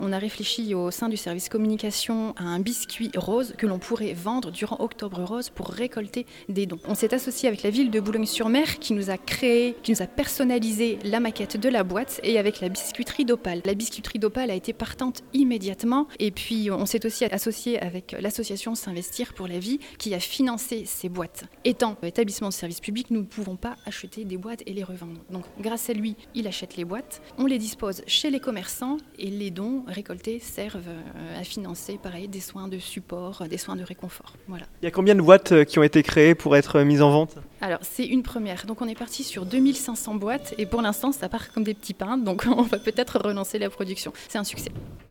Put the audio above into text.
On a réfléchi au sein du service communication à un biscuit rose que l'on pourrait vendre durant Octobre Rose pour récolter des dons. On s'est associé avec la ville de Boulogne-sur-Mer qui nous a personnalisé la maquette de la boîte et avec la biscuiterie d'Opale. La biscuiterie d'Opale a été partante immédiatement et puis on s'est aussi associé avec l'association S'Investir pour la Vie qui a financé ces boîtes. Étant établissement de service public, nous ne pouvons pas acheter des boîtes et les revendre. Donc grâce à lui, il achète les boîtes, on les dispose chez les commerçants et les dons récoltés servent à financer pareil des soins de support, des soins de réconfort. Voilà. Il y a combien de boîtes qui ont été créées pour être mises en vente ? Alors c'est une première, donc on est parti sur 2500 boîtes et pour l'instant ça part comme des petits pains, donc on va peut-être relancer la production. C'est un succès.